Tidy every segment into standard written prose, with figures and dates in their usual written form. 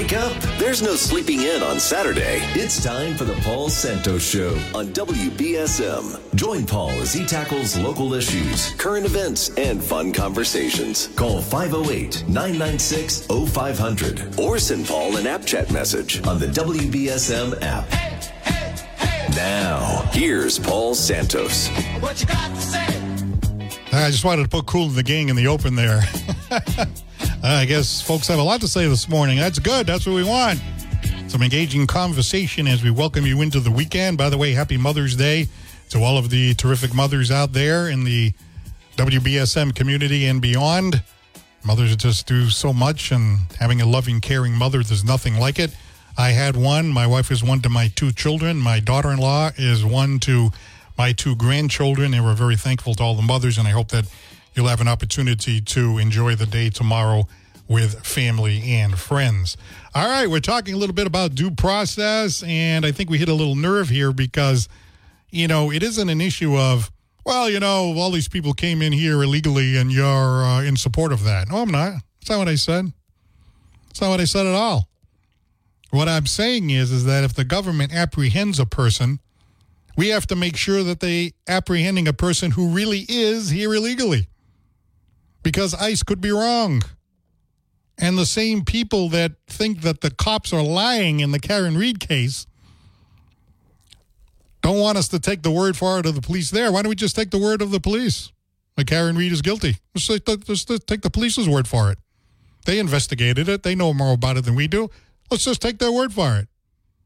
Wake up. There's no sleeping in on Saturday. It's time for the Paul Santos Show on WBSM. Join Paul as he tackles local issues, current events, and fun conversations. Call 508-996-0500 or send Paul an app chat message on the WBSM app. Now, here's Paul Santos. What you got to say? I just wanted to put Kool and the Gang in the open there. I guess folks have a lot to say this morning. That's good. That's what we want. Some engaging conversation as we welcome you into the weekend. By the way, happy Mother's Day to all of the terrific mothers out there in the WBSM community and beyond. Mothers just do so much, and having a loving, caring mother, there's nothing like it. I had one. My wife is one to my two children. My daughter-in-law is one to my two grandchildren, and we're very thankful to all the mothers, and I hope that you'll have an opportunity to enjoy the day tomorrow with family and friends. All right, we're talking a little bit about due process, and I think we hit a little nerve here because, it isn't an issue of, well, all these people came in here illegally and you're in support of that. No, I'm not. That's not what I said. That's not what I said at all. What I'm saying is that if the government apprehends a person, we have to make sure that they apprehending a person who really is here illegally. Because ICE could be wrong. And the same people that think that the cops are lying in the Karen Reed case don't want us to take the word for it of the police there. Why don't we just take the word of the police? Like Karen Reed is guilty. Just take the police's word for it. They investigated it. They know more about it than we do. Let's just take their word for it.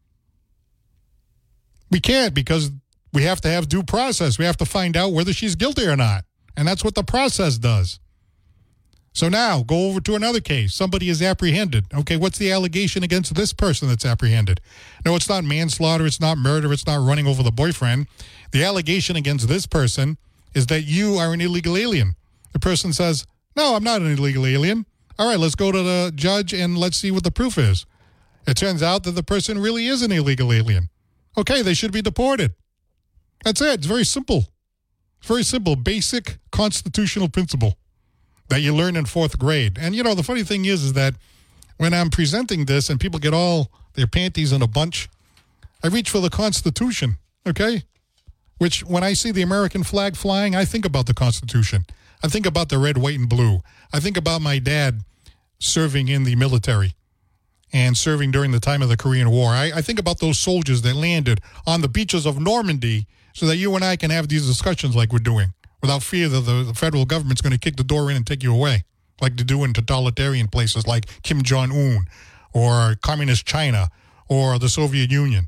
We can't, because we have to have due process. We have to find out whether she's guilty or not. And that's what the process does. So now, go over to another case. Somebody is apprehended. Okay, what's the allegation against this person that's apprehended? No, it's not manslaughter. It's not murder. It's not running over the boyfriend. The allegation against this person is that you are an illegal alien. The person says, no, I'm not an illegal alien. All right, let's go to the judge and let's see what the proof is. It turns out that the person really is an illegal alien. Okay, they should be deported. That's it. It's very simple. Very simple, basic constitutional principle that you learn in fourth grade. And, the funny thing is that when I'm presenting this and people get all their panties in a bunch, I reach for the Constitution, okay? Which, when I see the American flag flying, I think about the Constitution. I think about the red, white, and blue. I think about my dad serving in the military and serving during the time of the Korean War. I think about those soldiers that landed on the beaches of Normandy so that you and I can have these discussions like we're doing, without fear that the federal government's going to kick the door in and take you away, like they do in totalitarian places like Kim Jong-un or Communist China or the Soviet Union.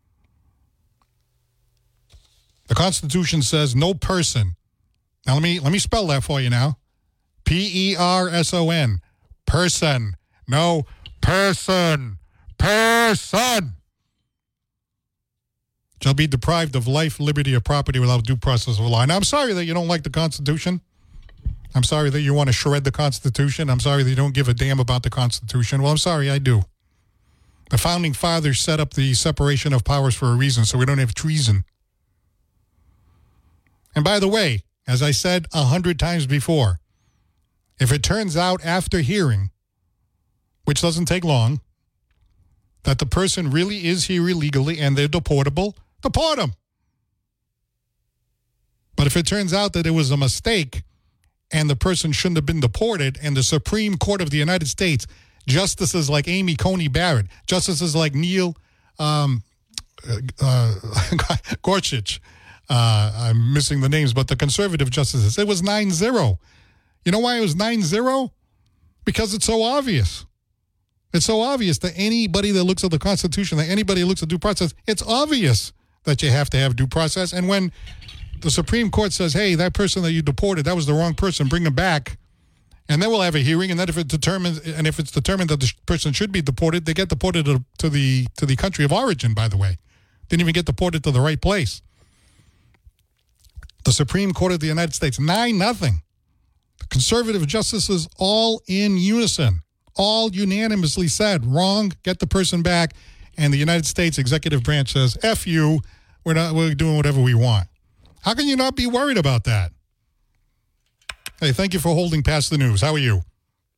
The Constitution says no person. Now let me spell that for you now. P-E-R-S-O-N. Person. No person. Person shall be deprived of life, liberty, or property without due process of law. And I'm sorry that you don't like the Constitution. I'm sorry that you want to shred the Constitution. I'm sorry that you don't give a damn about the Constitution. Well, I'm sorry, I do. The Founding Fathers set up the separation of powers for a reason, so we don't have treason. And by the way, as I said 100 times before, if it turns out after hearing, which doesn't take long, that the person really is here illegally and they're deportable, deport them. But if it turns out that it was a mistake and the person shouldn't have been deported, and the Supreme Court of the United States, justices like Amy Coney Barrett, justices like Neil Gorsuch, I'm missing the names, but the conservative justices, it was 9-0. You know why it was 9-0? Because it's so obvious. It's so obvious that anybody that looks at the Constitution, that anybody who looks at due process, it's obvious that you have to have due process. And when the Supreme Court says, hey, that person that you deported, that was the wrong person, bring them back, and then we'll have a hearing, and then if it's determined that the person should be deported, they get deported to the country of origin, by the way. Didn't even get deported to the right place. The Supreme Court of the United States, 9-0. The conservative justices all in unison, all unanimously said, wrong, get the person back. And the United States executive branch says, F you, we're doing whatever we want. How can you not be worried about that? Hey, thank you for holding past the news. How are you?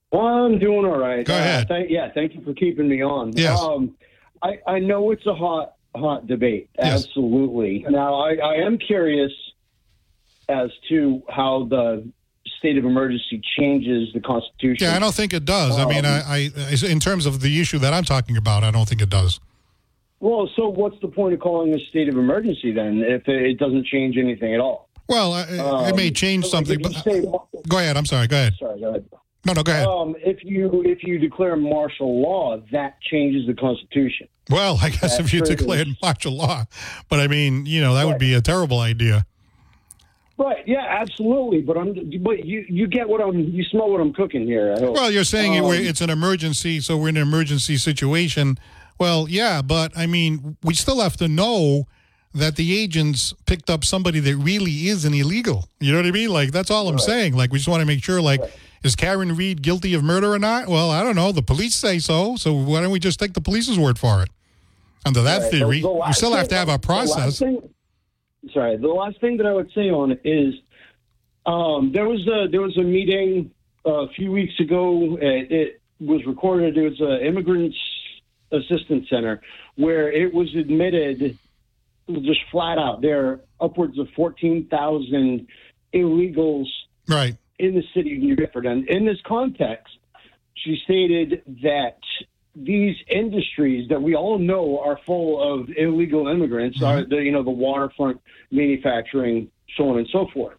I'm doing all right. Go ahead. Thank you for keeping me on. Yes. I know it's a hot debate. Yes. Absolutely. Now, I am curious as to how the state of emergency changes the Constitution. Yeah, I don't think it does. I mean, I in terms of the issue that I'm talking about, I don't think it does. Well, so what's the point of calling a state of emergency then if it doesn't change anything at all? Well, it may change something. But go ahead. I'm sorry. Go ahead. Sorry, go ahead. No, go ahead. If you declare martial law, that changes the Constitution. Well, I guess if you declared martial law, but I mean, that would be a terrible idea. Right. Yeah. Absolutely. But you get you smell what I'm cooking here. I hope. Well, you're saying it's an emergency, so we're in an emergency situation. Well, yeah, but I mean, we still have to know that the agents picked up somebody that really is an illegal. You know what I mean? Like, that's all I'm saying. Like, we just want to make sure, like, is Karen Reed guilty of murder or not? Well, I don't know. The police say so. So why don't we just take the police's word for it? Under that theory, we still have to have a process. The last thing that I would say on it is there was a meeting a few weeks ago. It was recorded. It was an Immigrants Assistance Center where it was admitted just flat out there are upwards of 14,000 illegals right in the city of New Bedford. And in this context, she stated that these industries that we all know are full of illegal immigrants, are the waterfront manufacturing, so on and so forth.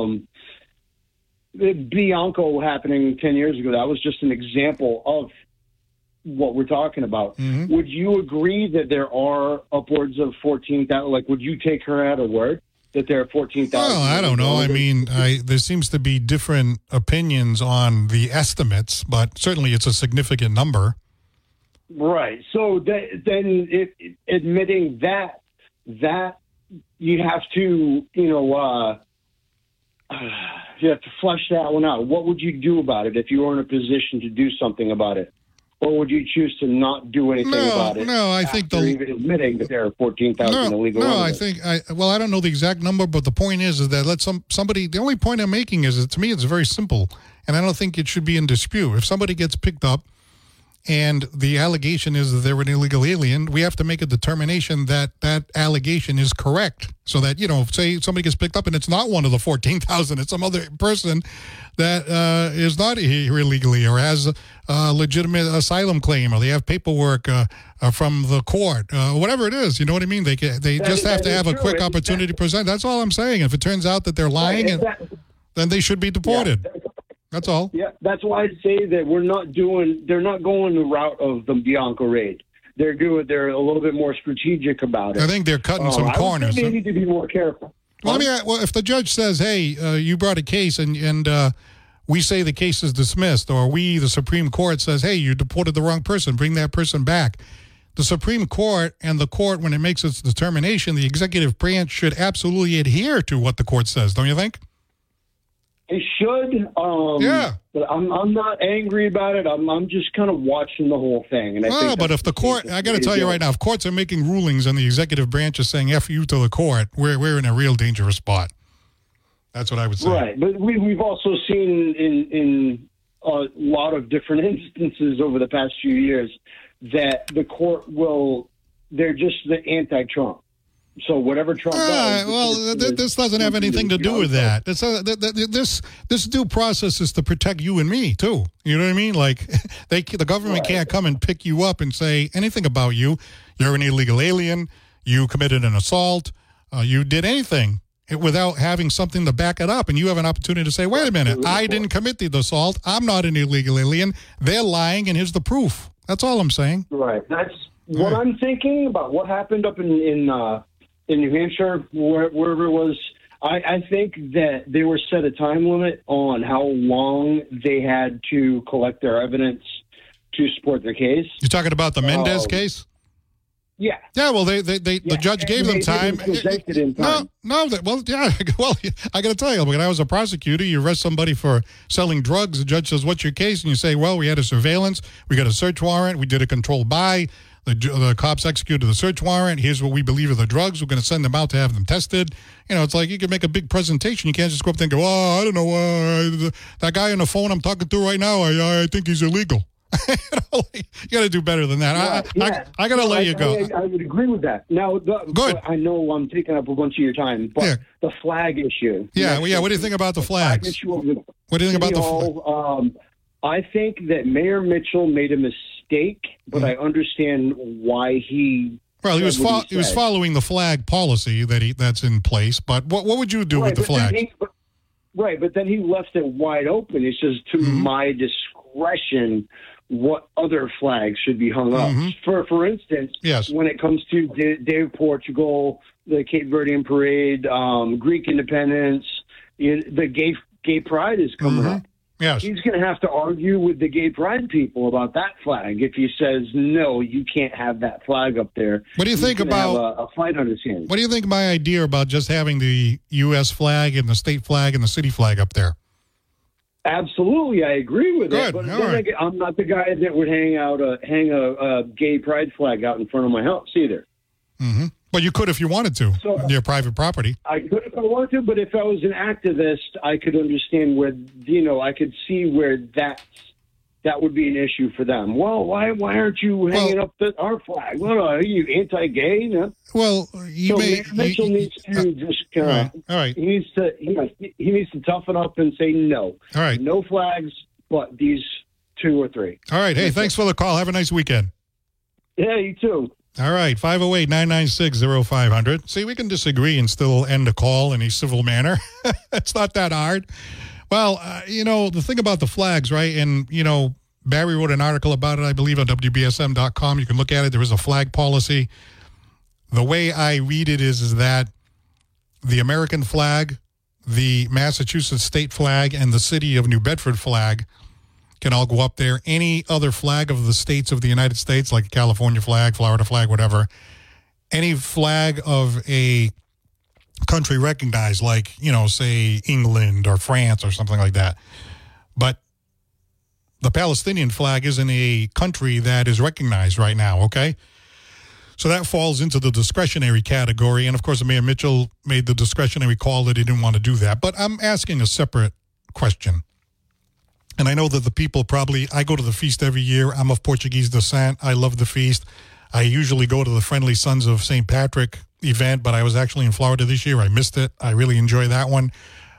The Bianco happening 10 years ago, that was just an example of what we're talking about. Mm-hmm. Would you agree that there are upwards of 14,000? Like, would you take her at her word that there are 14,000? Well, I don't know. I mean, there seems to be different opinions on the estimates, but certainly it's a significant number. Right. So then admitting that you have to, you have to flesh that one out. What would you do about it if you were in a position to do something about it? Or would you choose to not do anything about it? No, I think even admitting that there are 14,000 illegal. No, I think I don't know the exact number, but the point is that somebody. The only point I'm making is that to me it's very simple, and I don't think it should be in dispute. If somebody gets picked up, and the allegation is that they're an illegal alien, we have to make a determination that that allegation is correct. So that, say somebody gets picked up and it's not one of the 14,000, it's some other person that is not here illegally or has a legitimate asylum claim, or they have paperwork from the court, whatever it is. You know what I mean? They just have to have a quick opportunity to present. That's all I'm saying. If it turns out that they're lying, then they should be deported. Yeah. That's all. Yeah, that's why I say that they're not going the route of the Bianco raid. They're a little bit more strategic about it. I think they're cutting some corners. They need to be more careful. Well, if the judge says, hey, you brought a case and we say the case is dismissed, or the Supreme Court says, hey, you deported the wrong person, bring that person back. The Supreme Court and the court, when it makes its determination, the executive branch should absolutely adhere to what the court says, don't you think? It should. Yeah. But I'm not angry about it. I'm just kind of watching the whole thing. And but if the court, I got to tell you right now, if courts are making rulings and the executive branch is saying F you to the court, we're in a real dangerous spot. That's what I would say. Right. But we've also seen in a lot of different instances over the past few years that the court they're just the anti-Trump. So whatever Trump does... this doesn't have anything to do with that. This due process is to protect you and me, too. You know what I mean? Like, the government can't come and pick you up and say anything about you. You're an illegal alien. You committed an assault. You did anything without having something to back it up. And you have an opportunity to say, wait a minute, I didn't commit the assault. I'm not an illegal alien. They're lying, and here's the proof. That's all I'm saying. Right. That's what I'm thinking about what happened up in New Hampshire, wherever it was. I think that they were set a time limit on how long they had to collect their evidence to support their case. You're talking about the Mendez case? Yeah. Yeah, well, the judge gave them time. Presented in time. Well, yeah. Well, I got to tell you, when I was a prosecutor, you arrest somebody for selling drugs. The judge says, "What's your case?" And you say, "Well, we had a surveillance. We got a search warrant. We did a controlled buy. The cops executed the search warrant. Here's what we believe are the drugs. We're going to send them out to have them tested." You know, it's like you can make a big presentation. You can't just go up there and go, "Oh, I don't know. That guy on the phone I'm talking to right now, I think he's illegal." You got to do better than that. I got to let you go. I would agree with that. Now, good. I know I'm taking up a bunch of your time, but the flag issue. Yeah, well, yeah. What do you think about the flags? What do you think about the flag? I think that Mayor Mitchell made a mistake, but I understand why he. Well, he was following the flag policy that's in place. But what would you do with the flag? But then he left it wide open. He says, to my discretion, what other flags should be hung up. For instance, when it comes to Day of Portugal, the Cape Verdean Parade, Greek Independence, the gay pride is coming up. Yes. He's going to have to argue with the gay pride people about that flag if he says, no, you can't have that flag up there. What do you think about a fight on his hands? What do you think of my idea about just having the U.S. flag and the state flag and the city flag up there? Absolutely, I agree with it. But right. I'm not the guy that would hang a gay pride flag out in front of my house either. But you could if you wanted to, on your private property. I could if I wanted to, but if I was an activist, I could understand where, I could see where that would be an issue for them. Well, why aren't you hanging up our flag? Well, are you anti-gay? No? Well, Mitchell needs to just all right. He needs to toughen up and say no. All right, no flags, but these 2 or 3. All right. Hey, thanks for the call. Have a nice weekend. Yeah, you too. All right, 508-996-0500. See, we can disagree and still end a call in a civil manner. It's not that hard. Well, the thing about the flags, right? And, Barry wrote an article about it, I believe, on WBSM.com. You can look at it. There is a flag policy. The way I read it is that the American flag, the Massachusetts state flag, and the city of New Bedford flag can all go up there. Any other flag of the states of the United States, like California flag, Florida flag, whatever, any flag of a country recognized, like, say England or France or something like that. But the Palestinian flag isn't a country that is recognized right now, okay? So that falls into the discretionary category. And, of course, Mayor Mitchell made the discretionary call that he didn't want to do that. But I'm asking a separate question. And I know that the people I go to the feast every year. I'm of Portuguese descent. I love the feast. I usually go to the Friendly Sons of St. Patrick event, but I was actually in Florida this year. I missed it. I really enjoy that one.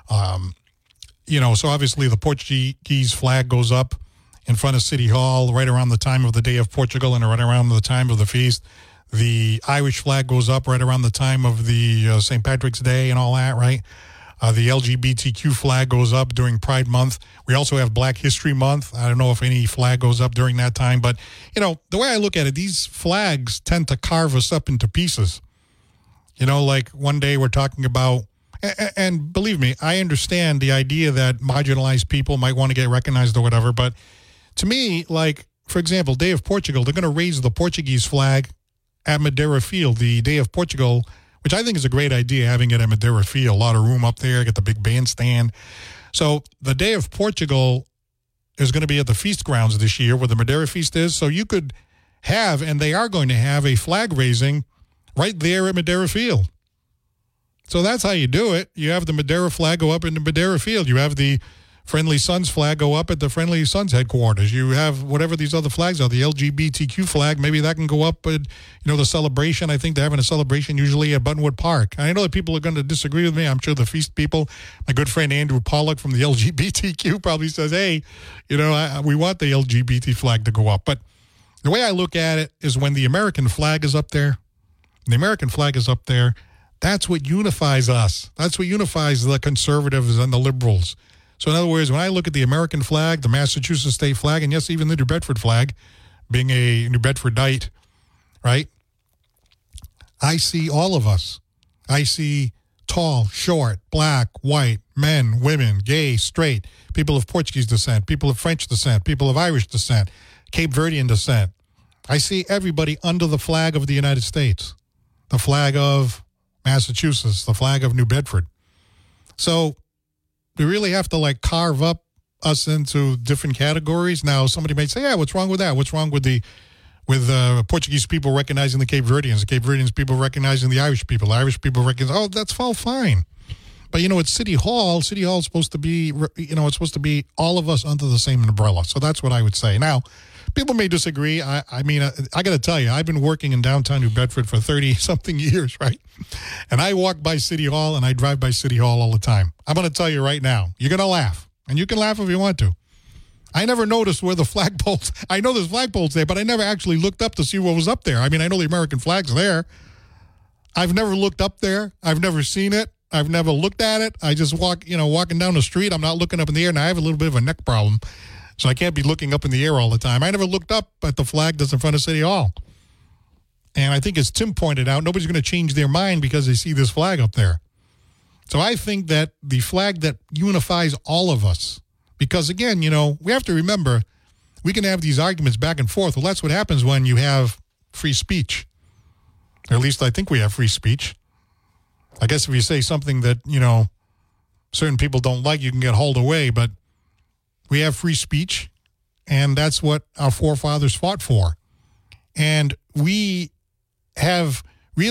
So obviously the Portuguese flag goes up in front of City Hall right around the time of the Day of Portugal and right around the time of the feast. The Irish flag goes up right around the time of the St. Patrick's Day and all that, right? The LGBTQ flag goes up during Pride Month. We also have Black History Month. I don't know if any flag goes up during that time, but, the way I look at it, these flags tend to carve us up into pieces. Like one day we're talking about, and believe me, I understand the idea that marginalized people might want to get recognized or whatever, but to me, like, for example, Day of Portugal, they're going to raise the Portuguese flag at Madeira Field, the Day of Portugal, which I think is a great idea, having it at Madeira Field. A lot of room up there, get the big bandstand. So the Day of Portugal is going to be at the feast grounds this year where the Madeira Feast is. So you could have, and they are going to have, a flag raising right there at Madeira Field. So that's how you do it. You have the Madeira flag go up in the Madeira Field. You have the Friendly Sons flag go up at the Friendly Sons headquarters. You have whatever these other flags are, the LGBTQ flag, maybe that can go up at, the celebration. I think they're having a celebration usually at Buttonwood Park. I know that people are going to disagree with me. I'm sure the feast people, my good friend Andrew Pollock from the LGBTQ probably says, hey, we want the LGBT flag to go up. But the way I look at it is when the American flag is up there, that's what unifies us. That's what unifies the conservatives and the liberals. So in other words, when I look at the American flag, the Massachusetts state flag, and yes, even the New Bedford flag, being a New Bedfordite, right? I see all of us. I see tall, short, black, white, men, women, gay, straight, people of Portuguese descent, people of French descent, people of Irish descent, Cape Verdean descent. I see everybody under the flag of the United States, the flag of Massachusetts, the flag of New Bedford. So we really have to carve up us into different categories. Now, somebody may say, yeah, what's wrong with that? What's wrong with Portuguese people recognizing the Cape Verdeans people recognizing the Irish people recognize, that's all fine. But, it's City Hall. City Hall is supposed to be, it's supposed to be all of us under the same umbrella. So that's what I would say. Now, people may disagree. I got to tell you, I've been working in downtown New Bedford for 30-something years, right? And I walk by City Hall and I drive by City Hall all the time. I'm going to tell you right now, you're going to laugh. And you can laugh if you want to. I never noticed where the flagpoles, I know there's flagpoles there, but I never actually looked up to see what was up there. I know the American flag's there. I've never looked up there. I've never seen it. I've never looked at it. I just walking down the street. I'm not looking up in the air, and I have a little bit of a neck problem, so I can't be looking up in the air all the time. I never looked up at the flag that's in front of City Hall. And I think, as Tim pointed out, nobody's going to change their mind because they see this flag up there. So I think that the flag that unifies all of us, because, again, we have to remember, we can have these arguments back and forth. Well, that's what happens when you have free speech. Or at least I think we have free speech. I guess if you say something that, certain people don't like, you can get hauled away. But we have free speech, and that's what our forefathers fought for. And we have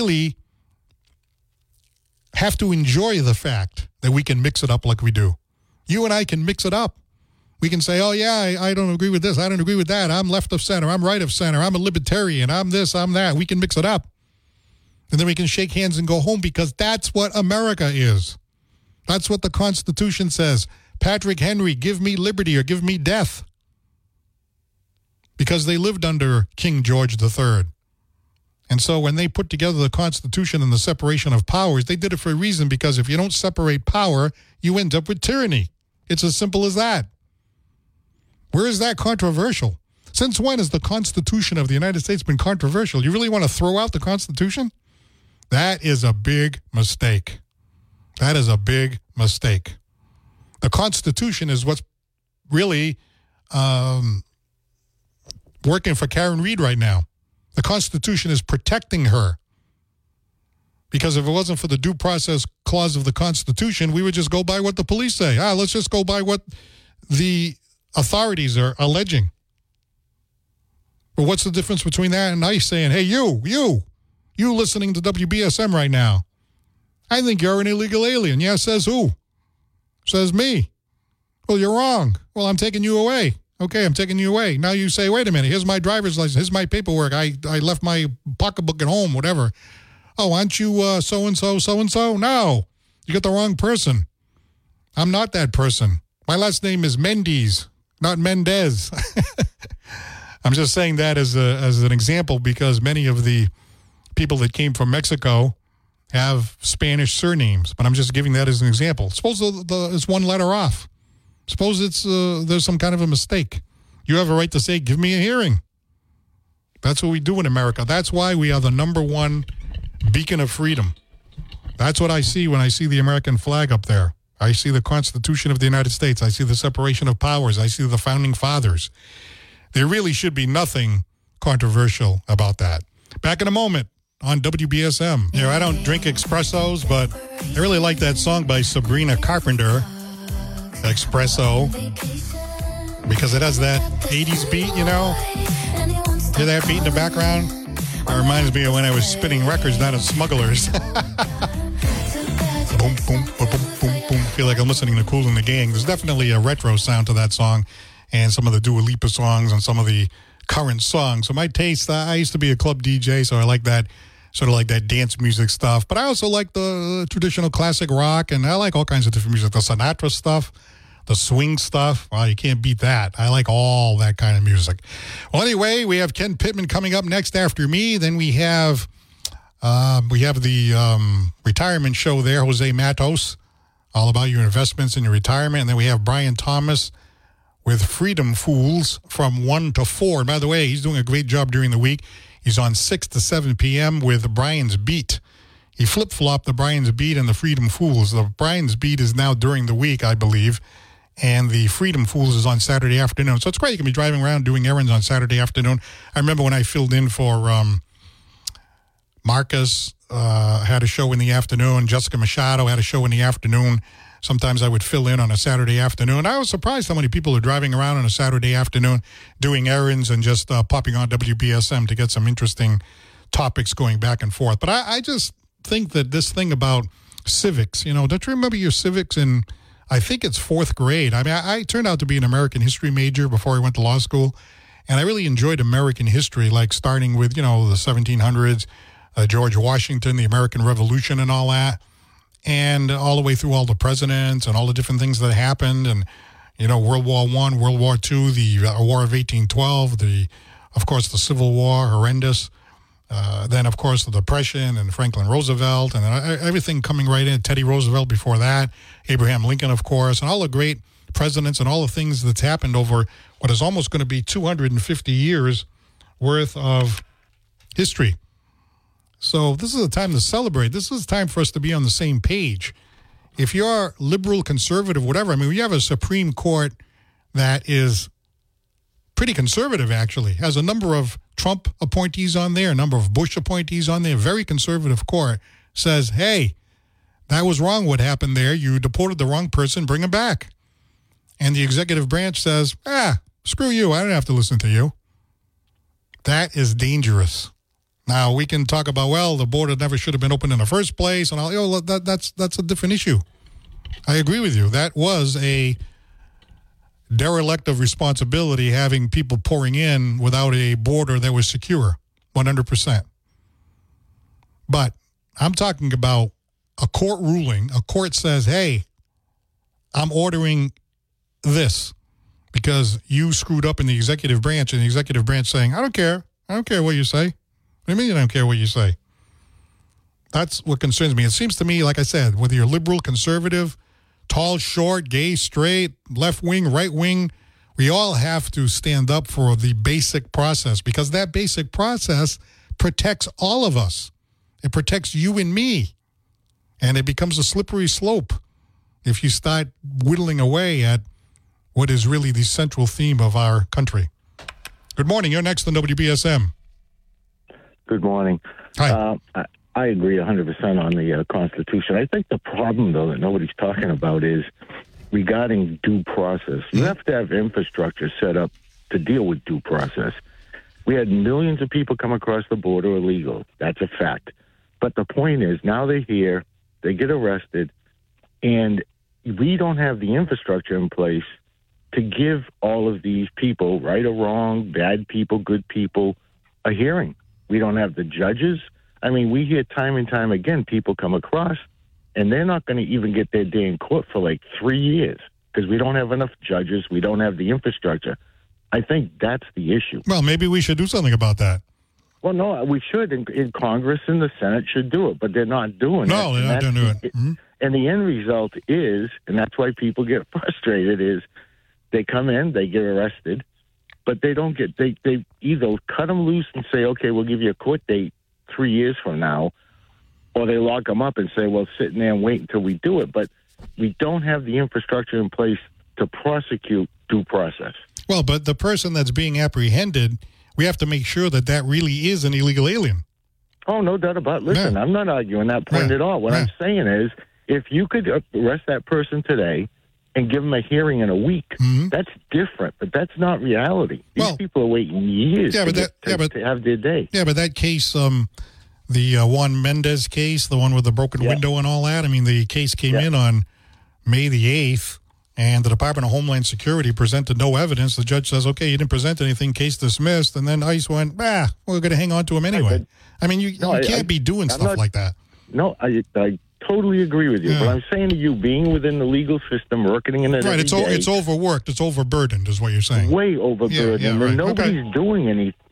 to enjoy the fact that we can mix it up like we do. You and I can mix it up. We can say, oh, yeah, I don't agree with this. I don't agree with that. I'm left of center. I'm right of center. I'm a libertarian. I'm this. I'm that. We can mix it up. And then we can shake hands and go home, because that's what America is. That's what the Constitution says. Patrick Henry, give me liberty or give me death. Because they lived under King George III. And so when they put together the Constitution and the separation of powers, they did it for a reason, because if you don't separate power, you end up with tyranny. It's as simple as that. Where is that controversial? Since when has the Constitution of the United States been controversial? You really want to throw out the Constitution? That is a big mistake. That is a big mistake. The Constitution is what's really working for Karen Reed right now. The Constitution is protecting her. Because if it wasn't for the due process clause of the Constitution, we would just go by what the police say. Let's just go by what the authorities are alleging. But what's the difference between that and ICE saying, hey, you listening to WBSM right now, I think you're an illegal alien. Yeah, says who? Says me. Well, you're wrong. Well, I'm taking you away. Okay, I'm taking you away. Now you say, wait a minute, here's my driver's license, here's my paperwork. I left my pocketbook at home, whatever. Oh, aren't you so-and-so, so-and-so? No, you got the wrong person. I'm not that person. My last name is Mendes, not Mendez. I'm just saying that as an example, because many of the people that came from Mexico have Spanish surnames, but I'm just giving that as an example. Suppose it's one letter off. Suppose there's some kind of a mistake. You have a right to say, give me a hearing. That's what we do in America. That's why we are the number one beacon of freedom. That's what I see when I see the American flag up there. I see the Constitution of the United States. I see the separation of powers. I see the founding fathers. There really should be nothing controversial about that. Back in a moment on WBSM. I don't drink espressos, but I really like that song by Sabrina Carpenter, Espresso, because it has that 80s beat, Hear that beat in the background? It reminds me of when I was spinning records down at Smugglers. Boom, boom, boom, boom, boom, boom. I feel like I'm listening to Kool and the Gang. There's definitely a retro sound to that song, and some of the Dua Lipa songs and some of the current songs. So my taste, I used to be a club DJ, so I like that, sort of like that dance music stuff. But I also like the traditional classic rock, and I like all kinds of different music. The Sinatra stuff, the swing stuff. Well, you can't beat that. I like all that kind of music. Well, anyway, we have Ken Pittman coming up next after me. Then we have the retirement show there, Jose Matos, all about your investments in your retirement. And then we have Brian Thomas with Freedom Fools from 1 to 4. And by the way, he's doing a great job during the week. He's on 6 to 7 p.m. with Brian's Beat. He flip-flopped the Brian's Beat and the Freedom Fools. The Brian's Beat is now during the week, I believe. and the Freedom Fools is on Saturday afternoon. So it's great. You can be driving around doing errands on Saturday afternoon. I remember when I filled in for Marcus, had a show in the afternoon. Jessica Machado had a show in the afternoon. Sometimes I would fill in on a Saturday afternoon. I was surprised how many people are driving around on a Saturday afternoon doing errands and just popping on WBSM to get some interesting topics going back and forth. But I just think that this thing about civics, don't you remember your civics in, I think it's fourth grade? I mean, I turned out to be an American history major before I went to law school, and I really enjoyed American history, like starting with, the 1700s, George Washington, the American Revolution and all that, and all the way through all the presidents and all the different things that happened, and, World War I, World War II, the War of 1812, of course, the Civil War, horrendous. Then, of course, the Depression and Franklin Roosevelt and everything coming right in. Teddy Roosevelt before that, Abraham Lincoln, of course, and all the great presidents and all the things that's happened over what is almost going to be 250 years worth of history. So this is a time to celebrate. This is a time for us to be on the same page. If you're liberal, conservative, whatever, I mean, we have a Supreme Court that is pretty conservative, actually. Has a number of Trump appointees on there, a number of Bush appointees on there. Very conservative court says, hey, that was wrong what happened there. You deported the wrong person, bring him back. And the executive branch says, screw you, I don't have to listen to you. That is dangerous. Now, we can talk about, well, the border never should have been opened in the first place, and all. That's a different issue. I agree with you. That was a derelict of responsibility, having people pouring in without a border that was secure, 100%. But I'm talking about a court ruling. A court says, hey, I'm ordering this because you screwed up in the executive branch, and the executive branch saying, I don't care. I don't care what you say. What do you mean you don't care what you say? That's what concerns me. It seems to me, like I said, whether you're liberal, conservative, tall, short, gay, straight, left wing, right wing, we all have to stand up for the basic process, because that basic process protects all of us. It protects you and me. And it becomes a slippery slope if you start whittling away at what is really the central theme of our country. Good morning. You're next on WBSM. Good morning. Hi. I agree 100% on the Constitution. I think the problem, though, that nobody's talking about is regarding due process. You have to have infrastructure set up to deal with due process. We had millions of people come across the border illegal. That's a fact. But the point is, now they're here, they get arrested, and we don't have the infrastructure in place to give all of these people, right or wrong, bad people, good people, a hearing. We don't have the judges. I mean, we hear time and time again people come across, and they're not going to even get their day in court for like 3 years because we don't have enough judges. We don't have the infrastructure. I think that's the issue. Well, maybe we should do something about that. Well, no, we should. In Congress and the Senate should do it, but they're not doing it. No, they're not doing it. Mm-hmm. And the end result is, and that's why people get frustrated, is they come in, they get arrested, but they don't get, they either cut them loose and say, okay, we'll give you a court date 3 years from now, or they lock them up and say, well, sit in there and wait until we do it. But we don't have the infrastructure in place to prosecute due process. Well, but the person that's being apprehended, we have to make sure that that really is an illegal alien. Oh, no doubt about it. Listen, I'm not arguing that point at all. What I'm saying is, if you could arrest that person today and give them a hearing in a week, that's different, but that's not reality. These people are waiting years to have their day. Yeah, but that case, the Juan Mendez case, the one with the broken window and all that, I mean, the case came in on May the 8th, and the Department of Homeland Security presented no evidence. The judge says, okay, you didn't present anything, case dismissed, and then ICE went, we're going to hang on to him anyway. I mean, you can't be doing stuff like that. No, I totally agree with you. But I'm saying to you, being within the legal system, working in it every day, it's overworked, it's overburdened, is what you're saying. Way overburdened. And nobody's doing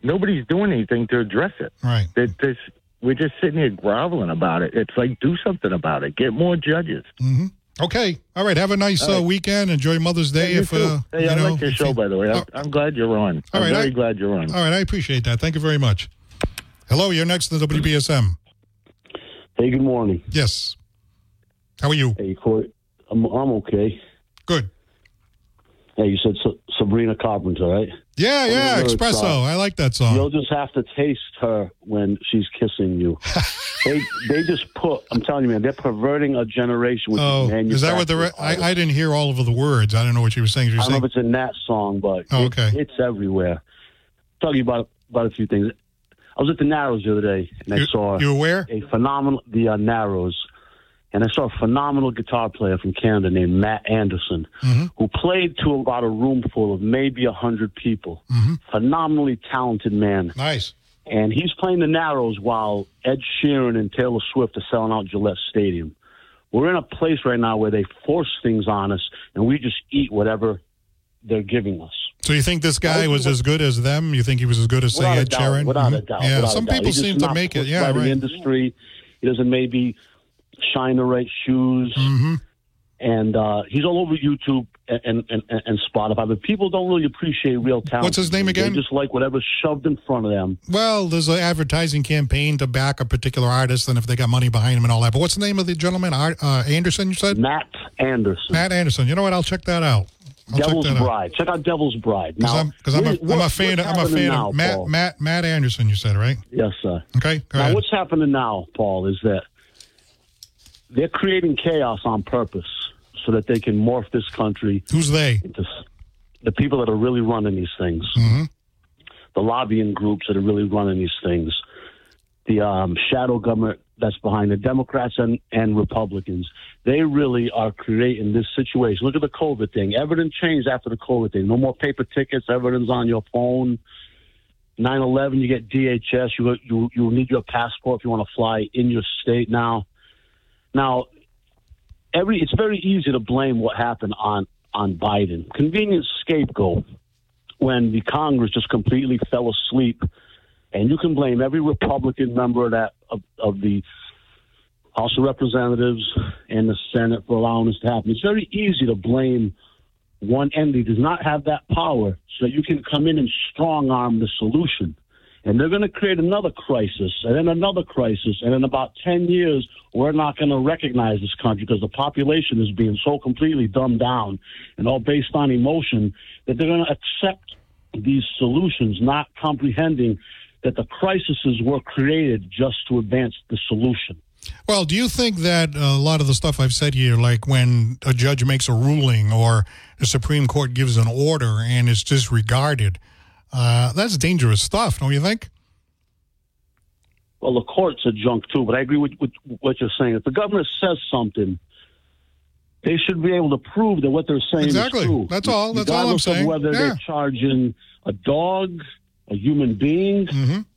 anything to address it. Right. We're just sitting here groveling about it. It's like, do something about it. Get more judges. Mm-hmm. Okay. All right. Have a nice weekend. Enjoy Mother's Day. I like your show, by the way. I'm glad you're on. I'm very glad you're on. All right. I appreciate that. Thank you very much. Hello. You're next to WBSM. Hey, good morning. Yes. How are you? Hey, Court. I'm okay. Good. Hey, you said Sabrina Carpenter, right? Yeah, Espresso. I like that song. You'll just have to taste her when she's kissing you. they just I'm telling you, man, they're perverting a generation with is that what I didn't hear all of the words. I don't know what she was saying. I don't know if it's in that song, but it's everywhere. I'll tell you about a few things. I was at the Narrows the other day, and I saw you were where? the Narrows. And I saw a phenomenal guitar player from Canada named Matt Anderson, who played to about a room full of maybe 100 people. Phenomenally talented man. Nice. And he's playing the Narrows while Ed Sheeran and Taylor Swift are selling out Gillette Stadium. We're in a place right now where they force things on us, and we just eat whatever they're giving us. So you think this guy was as good as them? You think he was as good as, say, Ed Sheeran? Without a doubt. Yeah, some people seem to make it. Yeah, right. The industry. He doesn't maybe shine the right shoes, and he's all over YouTube and Spotify. But people don't really appreciate real talent. What's his name again? They just like whatever's shoved in front of them. Well, there's an advertising campaign to back a particular artist, and if they got money behind him and all that. But what's the name of the gentleman? Anderson, you said? Matt Anderson. Matt Anderson. You know what? I'll check that out. Devil's Bride. Check out Devil's Bride. Because I'm a fan of Matt Anderson. You said, right? Yes, sir. Okay. Go ahead. What's happening now, Paul, is that they're creating chaos on purpose so that they can morph this country. Who's they? Into the people that are really running these things. The lobbying groups that are really running these things. The shadow government that's behind the Democrats and Republicans. They really are creating this situation. Look at the COVID thing. Everything changed after the COVID thing. No more paper tickets. Everything's on your phone. 9/11, you get DHS. You need your passport if you want to fly in your state now. Now, it's very easy to blame what happened on Biden. Convenient scapegoat when the Congress just completely fell asleep. And you can blame every Republican member of the House of Representatives and the Senate for allowing this to happen. It's very easy to blame one entity. Does not have that power so that you can come in and strong-arm the solution. And they're going to create another crisis, and then another crisis, and in about 10 years, we're not going to recognize this country because the population is being so completely dumbed down and all based on emotion that they're going to accept these solutions, not comprehending that the crises were created just to advance the solution. Well, do you think that a lot of the stuff I've said here, like when a judge makes a ruling or the Supreme Court gives an order and it's disregarded, that's dangerous stuff, don't you think? Well, the courts are junk too, but I agree with what you're saying. If the government says something, they should be able to prove that what they're saying is true. That's all. That's all I'm saying. Of whether they're charging a dog, a human being.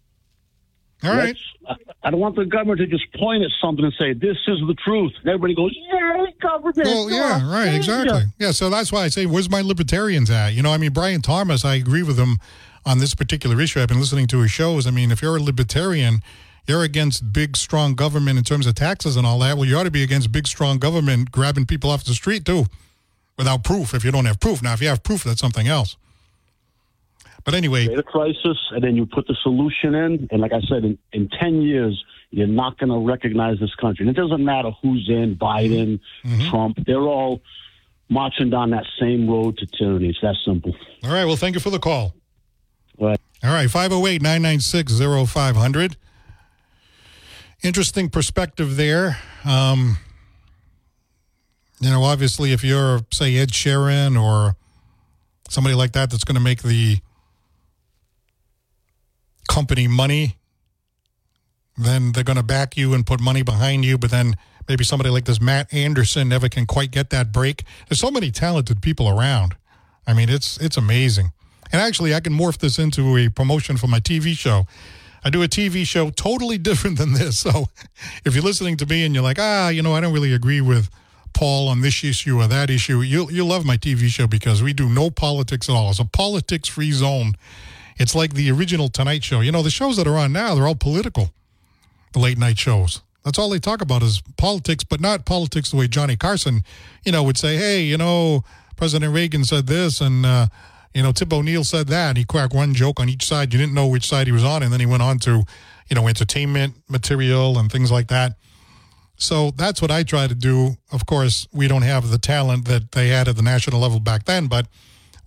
All right. I don't want the government to just point at something and say, this is the truth. And everybody goes, yeah, government. Well, yeah, right, exactly. Yeah, so that's why I say, where's my libertarians at? You know, I mean, Brian Thomas, I agree with him on this particular issue. I've been listening to his shows. I mean, if you're a libertarian, you're against big, strong government in terms of taxes and all that. Well, you ought to be against big, strong government grabbing people off the street, too, without proof, if you don't have proof. Now, if you have proof, that's something else. But anyway. Create a crisis, and then you put the solution in. And like I said, in 10 years, you're not going to recognize this country. And it doesn't matter who's in, Biden, Trump. They're all marching down that same road to tyranny. It's that simple. All right. Well, thank you for the call. Right. All right. 508-996-0500. Interesting perspective there. You know, obviously, if you're, say, Ed Sheeran or somebody like that that's going to make the company money, then they're going to back you and put money behind you. But then maybe somebody like this Matt Anderson never can quite get that break. There's so many talented people around. I mean, it's amazing. And actually, I can morph this into a promotion for my TV show. I do a TV show totally different than this. So if you're listening to me and you're like, you know, I don't really agree with Paul on this issue or that issue, you'll love my TV show because we do no politics at all. It's a politics-free zone. It's like the original Tonight Show. You know, the shows that are on now, they're all political, the late-night shows. That's all they talk about is politics, but not politics the way Johnny Carson, you know, would say, hey, you know, President Reagan said this and, you know, Tip O'Neill said that. And he cracked one joke on each side. You didn't know which side he was on. And then he went on to, you know, entertainment material and things like that. So that's what I try to do. Of course, we don't have the talent that they had at the national level back then, but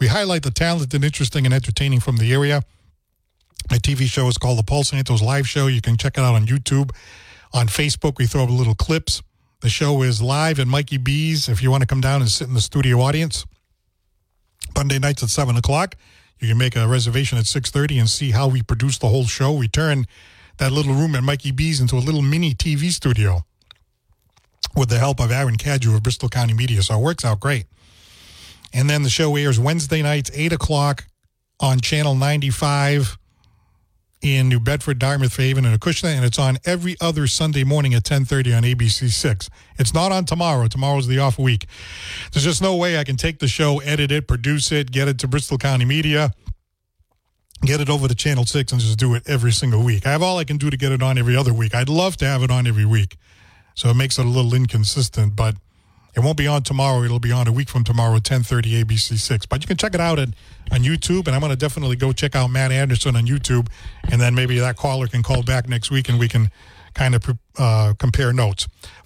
We highlight the talented, interesting, and entertaining from the area. My TV show is called The Paul Santos Live Show. You can check it out on YouTube. On Facebook, we throw up little clips. The show is live at Mikey B's if you want to come down and sit in the studio audience. Monday nights at 7 o'clock. You can make a reservation at 6:30 and see how we produce the whole show. We turn that little room at Mikey B's into a little mini TV studio with the help of Aaron Cadju of Bristol County Media. So it works out great. And then the show airs Wednesday nights, 8 o'clock on Channel 95 in New Bedford, Dartmouth, Fairhaven, and Acushnet, and it's on every other Sunday morning at 10:30 on ABC 6. It's not on tomorrow. Tomorrow's the off week. There's just no way I can take the show, edit it, produce it, get it to Bristol County Media, get it over to Channel 6, and just do it every single week. I have all I can do to get it on every other week. I'd love to have it on every week. So it makes it a little inconsistent, but it won't be on tomorrow. It'll be on a week from tomorrow at 10:30 ABC 6. But you can check it out on YouTube, and I'm going to definitely go check out Matt Anderson on YouTube, and then maybe that caller can call back next week, and we can kind of compare notes.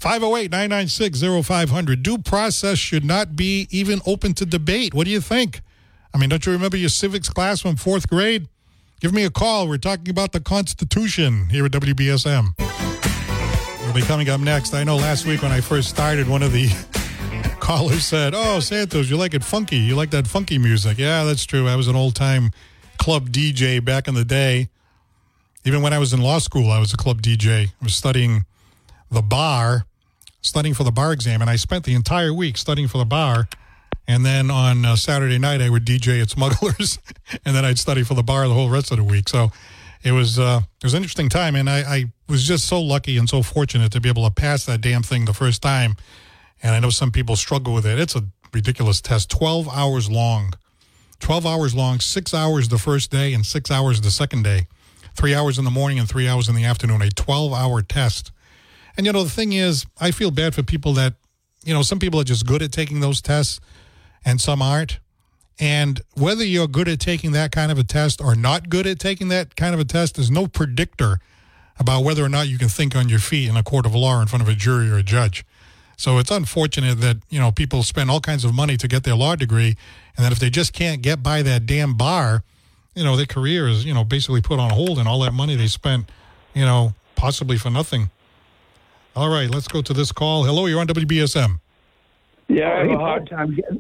508-996-0500. Due process should not be even open to debate. What do you think? I mean, don't you remember your civics class from 4th grade? Give me a call. We're talking about the Constitution here at WBSM. Will be coming up next. I know last week when I first started, one of the callers said, "Oh, Santos, you like it funky. You like that funky music." Yeah, that's true. I was an old-time club DJ back in the day. Even when I was in law school, I was a club DJ. I was studying for the bar exam, and I spent the entire week studying for the bar. And then on Saturday night, I would DJ at Smugglers, and then I'd study for the bar the whole rest of the week. So it was an interesting time, and I was just so lucky and so fortunate to be able to pass that damn thing the first time. And I know some people struggle with it. It's a ridiculous test, 12 hours long. 12 hours long, 6 hours the first day and 6 hours the second day. 3 hours in the morning and 3 hours in the afternoon, a 12-hour test. And, you know, the thing is, I feel bad for people that, you know, some people are just good at taking those tests and some aren't. And whether you're good at taking that kind of a test or not good at taking that kind of a test is no predictor about whether or not you can think on your feet in a court of law in front of a jury or a judge. So it's unfortunate that, you know, people spend all kinds of money to get their law degree, and that if they just can't get by that damn bar, you know, their career is, you know, basically put on hold, and all that money they spent, you know, possibly for nothing. All right, let's go to this call. Hello, you're on WBSM. Yeah, I have a hard time getting...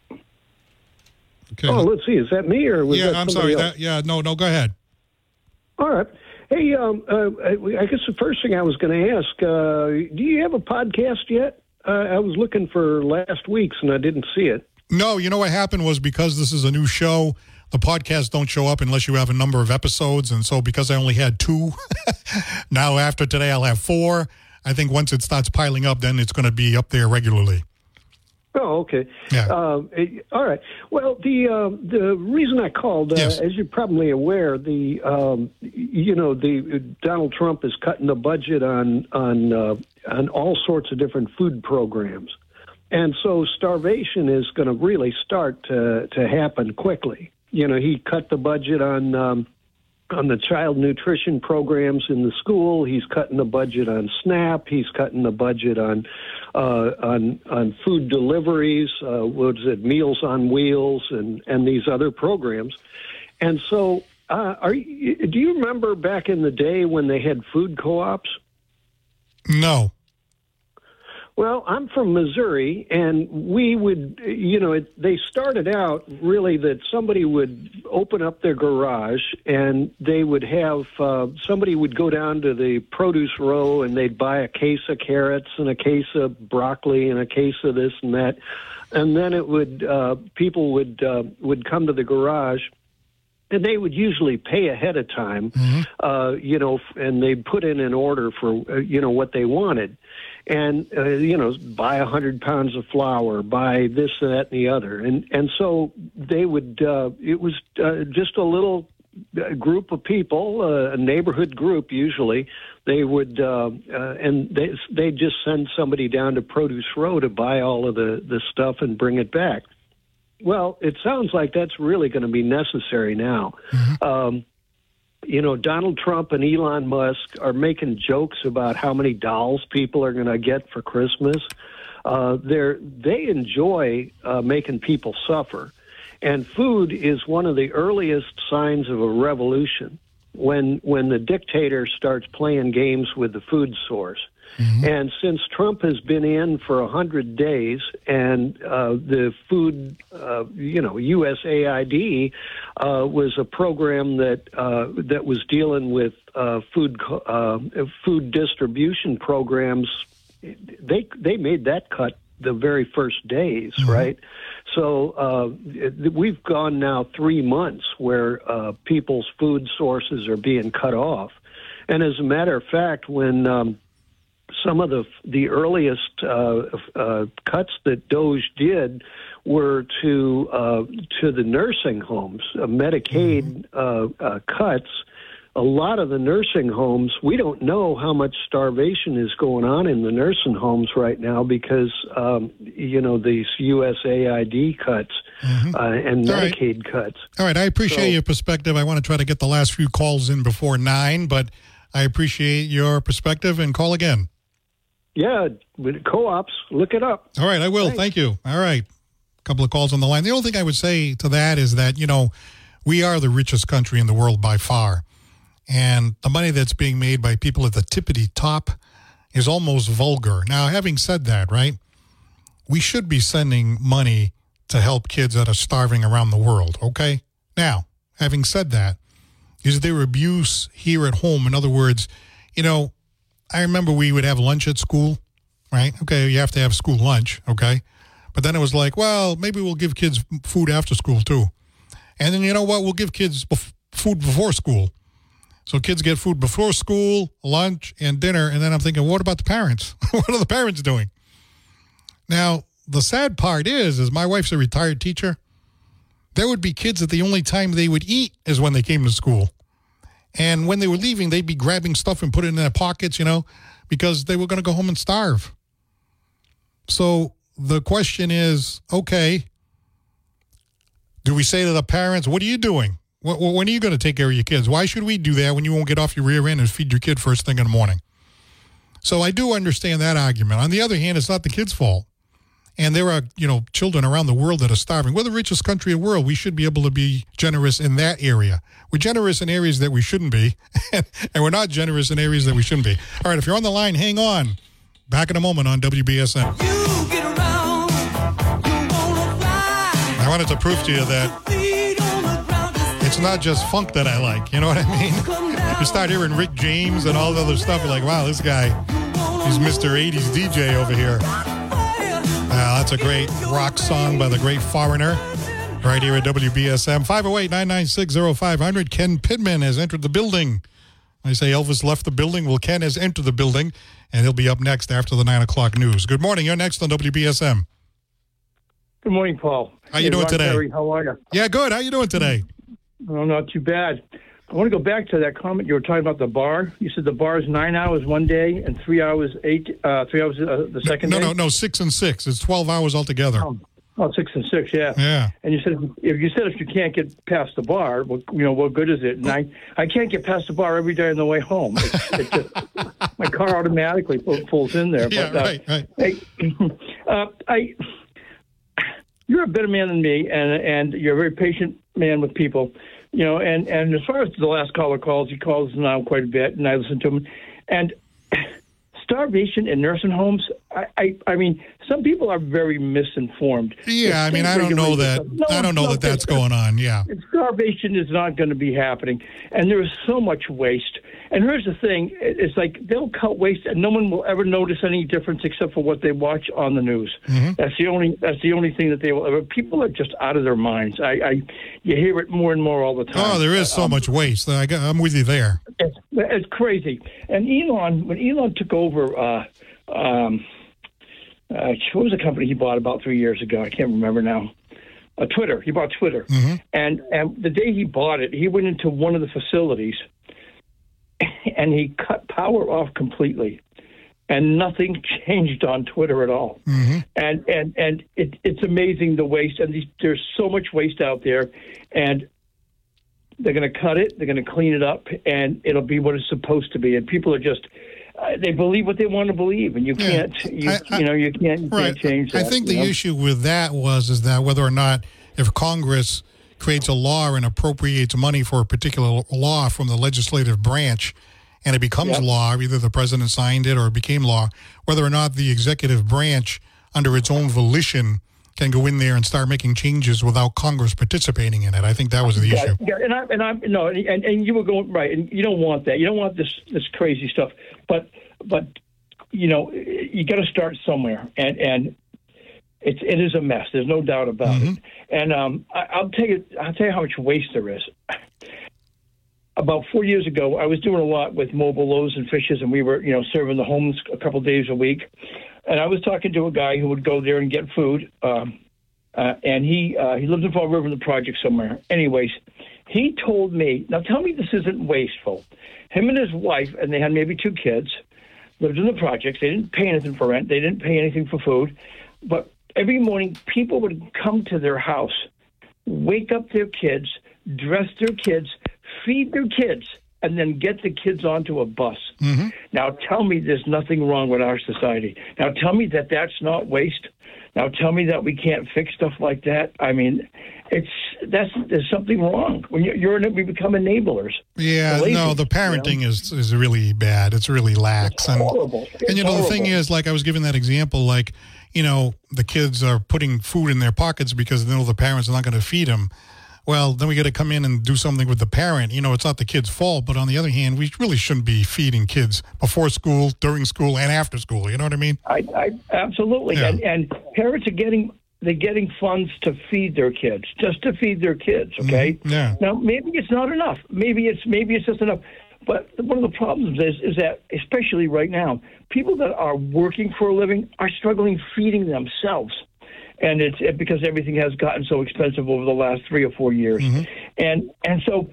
Okay. Oh, let's see. Is that me or was that I'm sorry. else? No, go ahead. All right. Hey, I guess the first thing I was going to ask, do you have a podcast yet? I was looking for last week's and I didn't see it. No, you know what happened was because this is a new show, the podcasts don't show up unless you have a number of episodes. And so because I only had 2, now after today I'll have 4. I think once it starts piling up, then it's going to be up there regularly. Oh, okay. Yeah. All right. Well, the reason I called, yes. as you're probably aware, the Donald Trump is cutting the budget on all sorts of different food programs, and so starvation is going to really start to happen quickly. You know, he cut the budget on the child nutrition programs in the school. He's cutting the budget on SNAP. He's cutting the budget on food deliveries, Meals on Wheels, and these other programs. And so, do you remember back in the day when they had food co-ops? No. Well, I'm from Missouri, and we would, they started out really that somebody would open up their garage, and they would have, somebody would go down to the produce row, and they'd buy a case of carrots and a case of broccoli and a case of this and that. And then it would, people would come to the garage, and they would usually pay ahead of time, and they'd put in an order for, what they wanted. And, buy 100 pounds of flour, buy this, that, and the other. And so they would, it was just a little group of people, a neighborhood group usually. They would, and they'd just send somebody down to Produce Row to buy all of the stuff and bring it back. Well, it sounds like that's really going to be necessary now. Mm-hmm. Donald Trump and Elon Musk are making jokes about how many dolls people are going to get for Christmas. They enjoy making people suffer. And food is one of the earliest signs of a revolution when the dictator starts playing games with the food source. Mm-hmm. And since Trump has been in for 100 days, and the food, USAID was a program that was dealing with food distribution programs, they made that cut the very first days, mm-hmm. right? So we've gone now 3 months where people's food sources are being cut off. And as a matter of fact, when some of the earliest cuts that DOGE did were to the nursing homes, Medicaid cuts. A lot of the nursing homes, we don't know how much starvation is going on in the nursing homes right now because, these USAID cuts mm-hmm. And Medicaid cuts. All right, I appreciate your perspective. I want to try to get the last few calls in before 9, but I appreciate your perspective, and call again. Yeah, with co-ops, look it up. All right, I will. Thank you. All right, a couple of calls on the line. The only thing I would say to that is that, we are the richest country in the world by far. And the money that's being made by people at the tippity top is almost vulgar. Now, having said that, right, we should be sending money to help kids that are starving around the world, okay? Now, having said that, is there abuse here at home? In other words, I remember we would have lunch at school, right? Okay, you have to have school lunch, okay? But then it was like, well, maybe we'll give kids food after school too. And then you know what? We'll give kids food before school. So kids get food before school, lunch, and dinner. And then I'm thinking, what about the parents? What are the parents doing? Now, the sad part is my wife's a retired teacher. There would be kids that the only time they would eat is when they came to school. And when they were leaving, they'd be grabbing stuff and put it in their pockets, because they were going to go home and starve. So the question is, okay, do we say to the parents, what are you doing? When are you going to take care of your kids? Why should we do that when you won't get off your rear end and feed your kid first thing in the morning? So I do understand that argument. On the other hand, it's not the kid's fault. And there are, children around the world that are starving. We're the richest country in the world. We should be able to be generous in that area. We're generous in areas that we shouldn't be, and we're not generous in areas that we shouldn't be. All right, if you're on the line, hang on. Back in a moment on WBSM. You get around, you wanna fly. I wanted to prove to you that it's not just funk that I like. You know what I mean? You start hearing Rick James and all the other stuff, you're like, wow, this guy, he's Mr. 80s DJ over here. That's a great rock song by the great Foreigner right here at WBSM. 508-996-0500. Ken Pittman has entered the building. I say Elvis left the building. Well, Ken has entered the building, and he'll be up next after the 9 o'clock news. Good morning. You're next on WBSM. Good morning, Paul. How you doing today? Perry, how are you? Yeah, good. How you doing today? Oh, not too bad. I want to go back to that comment you were talking about the bar. You said the bar is 9 hours one day and 3 hours the second day? No, 6 and 6. It's 12 hours altogether. Oh, 6 and 6, yeah. Yeah. And you said if you can't get past the bar, well, what good is it? And I can't get past the bar every day on the way home. It's just, my car automatically pulls in there. Yeah, but, right. You're a better man than me, and you're a very patient man with people. And as far as the last caller calls, he calls now quite a bit, and I listen to him. And starvation in nursing homes, I mean, some people are very misinformed. Yeah, I mean, I don't know that. I don't know that that's going on. Yeah, starvation is not going to be happening, and there is so much waste. And here's the thing: it's like they'll cut waste, and no one will ever notice any difference except for what they watch on the news. Mm-hmm. That's the only thing that they will ever. People are just out of their minds. You hear it more and more all the time. Oh, there is so much waste. I'm with you there. It's crazy. And when Elon took over, what was the company he bought about 3 years ago? I can't remember now. Twitter. He bought Twitter, mm-hmm. and the day he bought it, he went into one of the facilities. And he cut power off completely, and nothing changed on Twitter at all. Mm-hmm. And it's amazing the waste, and there's so much waste out there, and they're going to cut it, they're going to clean it up, and it'll be what it's supposed to be. And people are just they believe what they want to believe, and you can't you can't change that. I think the issue with that is that whether or not if Congress creates a law and appropriates money for a particular law from the legislative branch, and it becomes law, either the president signed it or it became law, whether or not the executive branch, under its own volition, can go in there and start making changes without Congress participating in it. I think that was the issue. Yeah, and you were going right, and you don't want that. You don't want this crazy stuff. But you got to start somewhere, and it is a mess. There's no doubt about it. And I'll tell you how much waste there is. About 4 years ago, I was doing a lot with Mobile Loaves and Fishes, and we were, serving the homeless a couple days a week. And I was talking to a guy who would go there and get food, and he lives in Fall River in the project somewhere. Anyways, he told me, now tell me this isn't wasteful. Him and his wife, and they had maybe 2 kids, lived in the projects. They didn't pay anything for rent. They didn't pay anything for food. But every morning, people would come to their house, wake up their kids, dress their kids, feed their kids, and then get the kids onto a bus. Now tell me there's nothing wrong with our society. Now tell me that that's not waste. Now tell me that we can't fix stuff like that. I mean, there's something wrong. When we become enablers. Yeah, no, the parenting is really bad. It's really lax. It's horrible. And the thing is, like I was giving that example, like, the kids are putting food in their pockets because they know the parents are not going to feed them. Well, then we got to come in and do something with the parent. It's not the kid's fault, but on the other hand, we really shouldn't be feeding kids before school, during school, and after school. You know what I mean? I absolutely. Yeah. And parents are getting funds to feed their kids, just to feed their kids. Okay. Yeah. Now maybe it's not enough. Maybe it's just enough. But one of the problems is that, especially right now, people that are working for a living are struggling feeding themselves. And it's because everything has gotten so expensive over the last 3 or 4 years, and so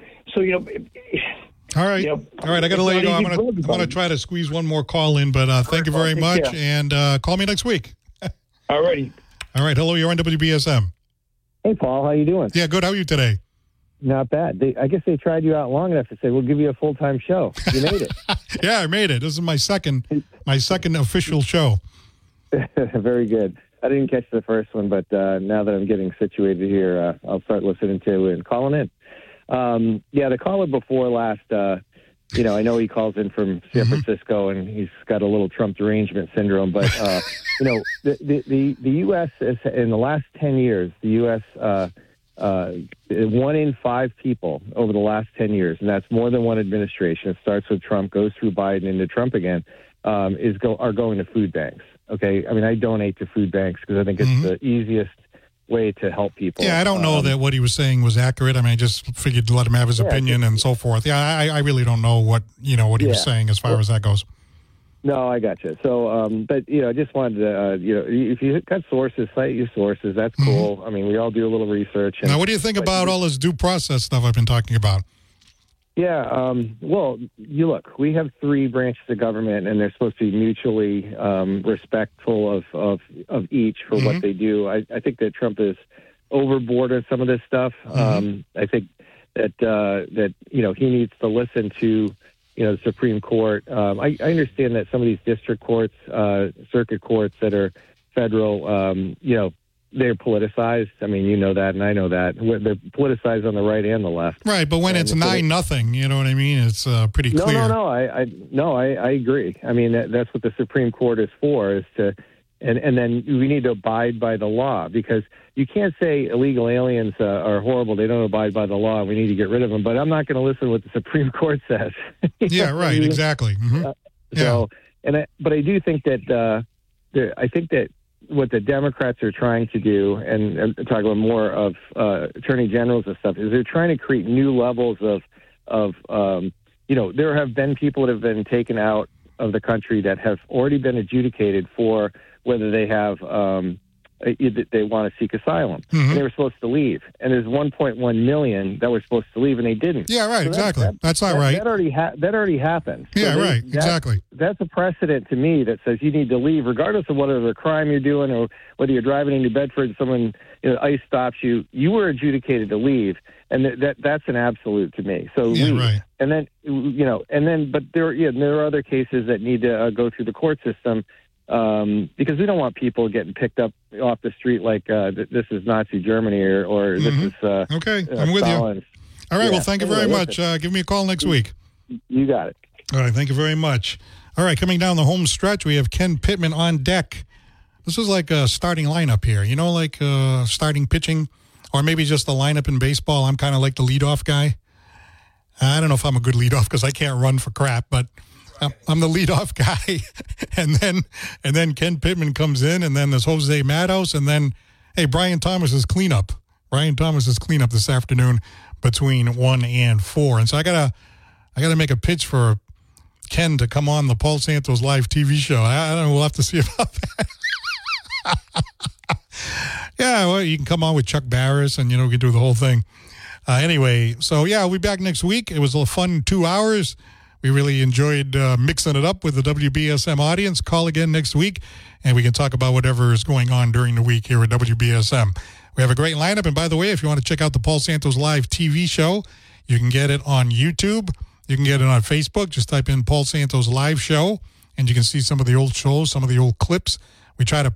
All right, all right. I got to let you go. I'm gonna try to squeeze one more call in, but thank you very much, and call me next week. All righty. All right. Hello, you're on WBSM. Hey, Paul. How you doing? Yeah, good. How are you today? Not bad. I guess they tried you out long enough to say we'll give you a full-time show. You made it. Yeah, I made it. This is my second official show. Very good. I didn't catch the first one, but now that I'm getting situated here, I'll start listening to and calling in. The caller before last, I know he calls in from San Francisco, and he's got a little Trump derangement syndrome. But the U.S. is, in the last 10 years, the U.S. 1 in 5 people over the last 10 years, and that's more than one administration. It starts with Trump, goes through Biden into Trump again, are going to food banks. Okay, I mean, I donate to food banks because I think it's the easiest way to help people. Yeah, I don't know that what he was saying was accurate. I mean, I just figured to let him have his opinion and so forth. Yeah, I really don't know what he was saying as far as that goes. No, I got you. So, but I just wanted to, if you got sources, cite your sources. That's cool. I mean, we all do a little research. Now, what do you think about all this due process stuff I've been talking about? Yeah, well, you look, we have 3 branches of government, and they're supposed to be mutually respectful of each for what they do. I think that Trump is overboard on some of this stuff. I think that he needs to listen to the Supreme Court. I understand that some of these district courts, circuit courts that are federal, they're politicized. I mean, you know that, and I know that. They're politicized on the right and the left. Right, but when it's 9-0, you know what I mean? It's pretty clear. No. I agree. I mean, that's what the Supreme Court is for, is to, and then we need to abide by the law, because you can't say illegal aliens are horrible. They don't abide by the law. We need to get rid of them. But I'm not going to listen to what the Supreme Court says. Yeah, right. Exactly. But I do think that I think that what the Democrats are trying to do, and talk about more of attorney generals and stuff, is they're trying to create new levels of there have been people that have been taken out of the country that have already been adjudicated for whether they have they want to seek asylum. And they were supposed to leave. And there's 1.1 million that were supposed to leave, and they didn't. Yeah, right, so exactly. That's not right. That already happened. Yeah, so right, exactly. That's a precedent to me that says you need to leave, regardless of whatever crime you're doing or whether you're driving into Bedford and someone, ICE stops you. You were adjudicated to leave, and that's an absolute to me. So leave. Right. And then, but there are other cases that need to go through the court system. because we don't want people getting picked up off the street like this is Nazi Germany or this is okay. I'm with Stalin. you. All right. Yeah. Well, thank you very much. Give me a call next week. You got it. All right. Thank you very much. All right. Coming down the home stretch, we have Ken Pittman on deck. This is like a starting lineup here. You know, like starting pitching, or maybe just the lineup in baseball. I'm kind of like the leadoff guy. I don't know if I'm a good leadoff because I can't run for crap, but I'm the leadoff guy. and then Ken Pittman comes in, and then there's Jose Matos, and then, hey, Brian Thomas is cleanup. Brian Thomas is cleanup this afternoon between 1 and 4. And so I gotta make a pitch for Ken to come on the Paul Santos live TV show. I don't know. We'll have to see about that. Yeah, well, you can come on with Chuck Barris, and, we can do the whole thing. Anyway, so, yeah, we'll be back next week. It was a fun 2 hours. We really enjoyed mixing it up with the WBSM audience. Call again next week, and we can talk about whatever is going on during the week here at WBSM. We have a great lineup, and by the way, if you want to check out the Paul Santos live TV show, you can get it on YouTube. You can get it on Facebook. Just type in Paul Santos live show, and you can see some of the old shows, some of the old clips. We try to